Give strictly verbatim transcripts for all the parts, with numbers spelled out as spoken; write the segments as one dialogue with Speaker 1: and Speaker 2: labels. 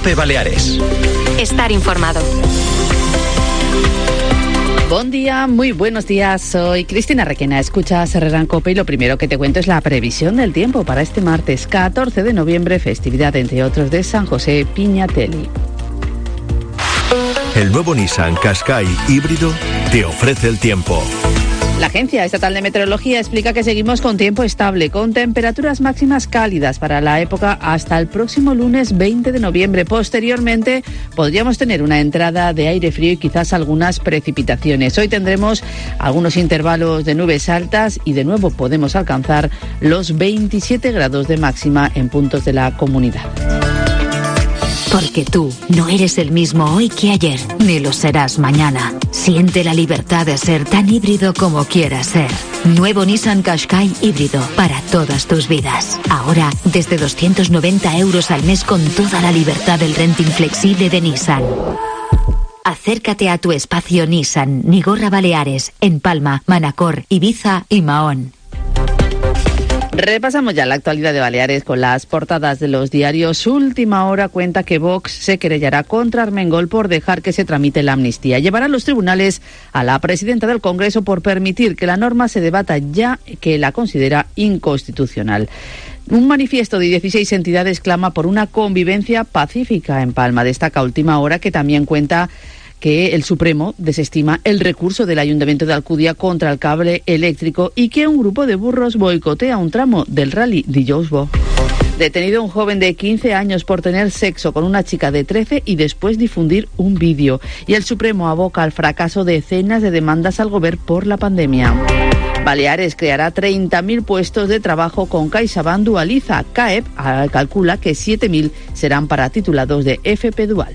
Speaker 1: COPE Baleares.
Speaker 2: Estar informado.
Speaker 3: Buen día, muy buenos días. Soy Cristina Requena. Escuchas Herrera en COPE y lo primero que te cuento es la previsión del tiempo para este martes catorce de noviembre, festividad entre otros de San José Piñatelli.
Speaker 1: El nuevo Nissan Qashqai híbrido te ofrece el tiempo.
Speaker 3: La Agencia Estatal de Meteorología explica que seguimos con tiempo estable, con temperaturas máximas cálidas para la época hasta el próximo lunes veinte de noviembre. Posteriormente podríamos tener una entrada de aire frío y quizás algunas precipitaciones. Hoy tendremos algunos intervalos de nubes altas y de nuevo podemos alcanzar los veintisiete grados de máxima en puntos de la comunidad.
Speaker 4: Porque tú no eres el mismo hoy que ayer, ni lo serás mañana. Siente la libertad de ser tan híbrido como quieras ser. Nuevo Nissan Qashqai híbrido para todas tus vidas. Ahora desde doscientos noventa euros al mes con toda la libertad del renting flexible de Nissan. Acércate a tu espacio Nissan Nigorra Baleares, en Palma, Manacor, Ibiza y Mahón.
Speaker 3: Repasamos ya la actualidad de Baleares con las portadas de los diarios. Última Hora cuenta que Vox se querellará contra Armengol por dejar que se tramite la amnistía. Llevará a los tribunales a la presidenta del Congreso por permitir que la norma se debata ya que la considera inconstitucional. Un manifiesto de dieciséis entidades clama por una convivencia pacífica en Palma. Destaca Última Hora que también cuenta que el Supremo desestima el recurso del Ayuntamiento de Alcudia contra el cable eléctrico y que un grupo de burros boicotea un tramo del Rally Dijous Bo. Detenido un joven de quince años por tener sexo con una chica de trece y después difundir un vídeo. Y el Supremo aboca al fracaso de decenas de demandas al Gobierno por la pandemia. Baleares creará treinta mil puestos de trabajo con CaixaBank Dualiza. CAEP calcula que siete mil serán para titulados de F P Dual.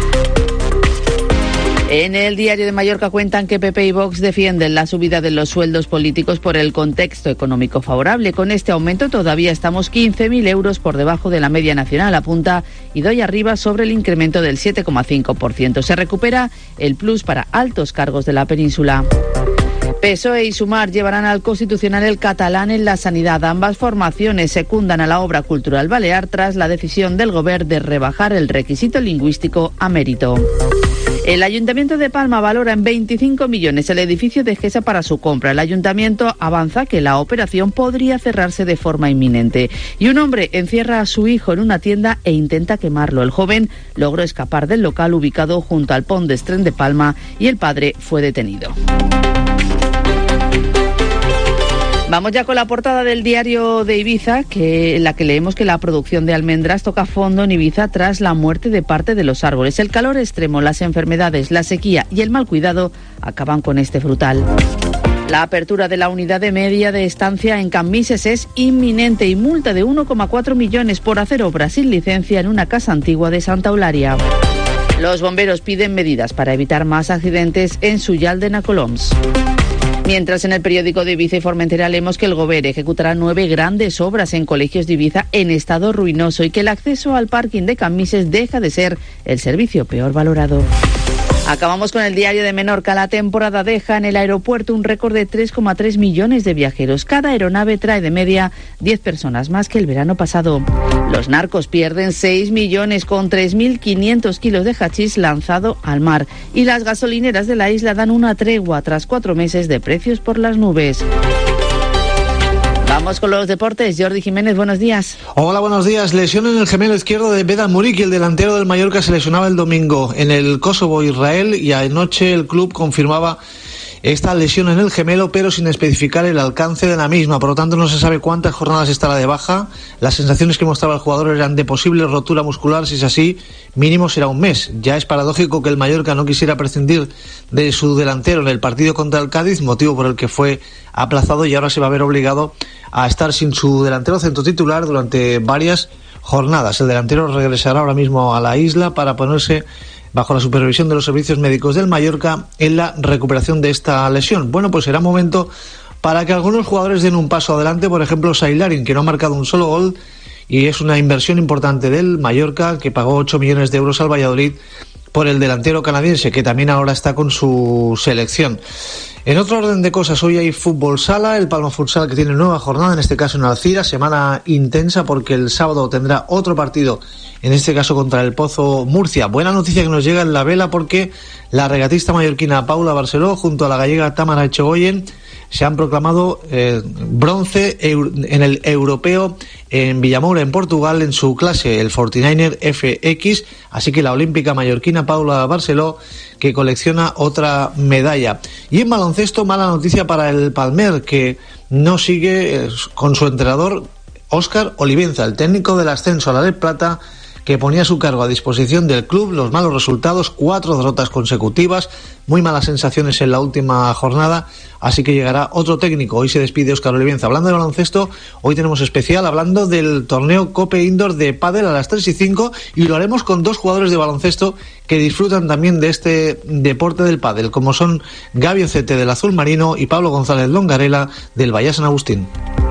Speaker 3: En el Diario de Mallorca cuentan que P P y Vox defienden la subida de los sueldos políticos por el contexto económico favorable. Con este aumento todavía estamos quince mil euros por debajo de la media nacional, apunta Idoia Arriba sobre el incremento del siete coma cinco por ciento. Se recupera el plus para altos cargos de la península. P S O E y Sumar llevarán al Constitucional el catalán en la sanidad. Ambas formaciones secundan a la obra cultural balear tras la decisión del Gobierno de rebajar el requisito lingüístico a mérito. El Ayuntamiento de Palma valora en veinticinco millones el edificio de Gesa para su compra. El Ayuntamiento avanza que la operación podría cerrarse de forma inminente. Y un hombre encierra a su hijo en una tienda e intenta quemarlo. El joven logró escapar del local ubicado junto al Pont d'Estren de Palma y el padre fue detenido. Vamos ya con la portada del diario de Ibiza, que en la que leemos que la producción de almendras toca fondo en Ibiza tras la muerte de parte de los árboles. El calor extremo, las enfermedades, la sequía y el mal cuidado acaban con este frutal. La apertura de la unidad de media de estancia en Cambises es inminente y multa de uno coma cuatro millones por hacer obras sin licencia en una casa antigua de Santa Eulalia. Los bomberos piden medidas para evitar más accidentes en Suyal de Nacoloms. Mientras en el periódico de Ibiza y Formentera leemos que el Gobierno ejecutará nueve grandes obras en colegios de Ibiza en estado ruinoso y que el acceso al parking de Cambises deja de ser el servicio peor valorado. Acabamos con el diario de Menorca. La temporada deja en el aeropuerto un récord de tres coma tres millones de viajeros. Cada aeronave trae de media diez personas más que el verano pasado. Los narcos pierden seis millones con tres mil quinientos kilos de hachís lanzado al mar. Y las gasolineras de la isla dan una tregua tras cuatro meses de precios por las nubes. Vamos con los deportes. Jordi Jiménez, buenos días.
Speaker 5: Hola, buenos días. Lesión en el gemelo izquierdo de Vedat Muriqi, el delantero del Mallorca se lesionaba el domingo en el Kosovo, Israel, y anoche el club confirmaba esta lesión en el gemelo, pero sin especificar el alcance de la misma. Por lo tanto, no se sabe cuántas jornadas estará de baja. Las sensaciones que mostraba el jugador eran de posible rotura muscular. Si es así, mínimo será un mes. Ya es paradójico que el Mallorca no quisiera prescindir de su delantero en el partido contra el Cádiz, motivo por el que fue aplazado, y ahora se va a ver obligado a estar sin su delantero centro titular durante varias jornadas. El delantero regresará ahora mismo a la isla para ponerse bajo la supervisión de los servicios médicos del Mallorca en la recuperación de esta lesión. Bueno, pues será momento para que algunos jugadores den un paso adelante, por ejemplo Sailarin, que no ha marcado un solo gol, y es una inversión importante del Mallorca, que pagó ocho millones de euros al Valladolid por el delantero canadiense, que también ahora está con su selección. En otro orden de cosas, hoy hay fútbol sala, el Palma Futsal que tiene nueva jornada, en este caso en Alcira, semana intensa porque el sábado tendrá otro partido, en este caso contra el Pozo Murcia. Buena noticia que nos llega en la vela porque la regatista mallorquina Paula Barceló junto a la gallega Tamara Echegoyen se han proclamado eh, bronce en el europeo en Villamoura, en Portugal, en su clase, el cuarenta y nueve er F X, así que la olímpica mallorquina Paula Barceló, que colecciona otra medalla. Y en baloncesto, mala noticia para el Palmer, que no sigue eh, con su entrenador Óscar Olivenza, el técnico del ascenso a la Led Plata, que ponía su cargo a disposición del club. Los malos resultados, cuatro derrotas consecutivas, muy malas sensaciones en la última jornada, así que llegará otro técnico. Hoy se despide Óscar Olivenza. Hablando de baloncesto, hoy tenemos especial hablando del torneo Cope Indoor de pádel a las tres y cinco, y lo haremos con dos jugadores de baloncesto que disfrutan también de este deporte del pádel, como son Gaby Ocete del Azul Marino y Pablo González Longarela del Bahía San Agustín.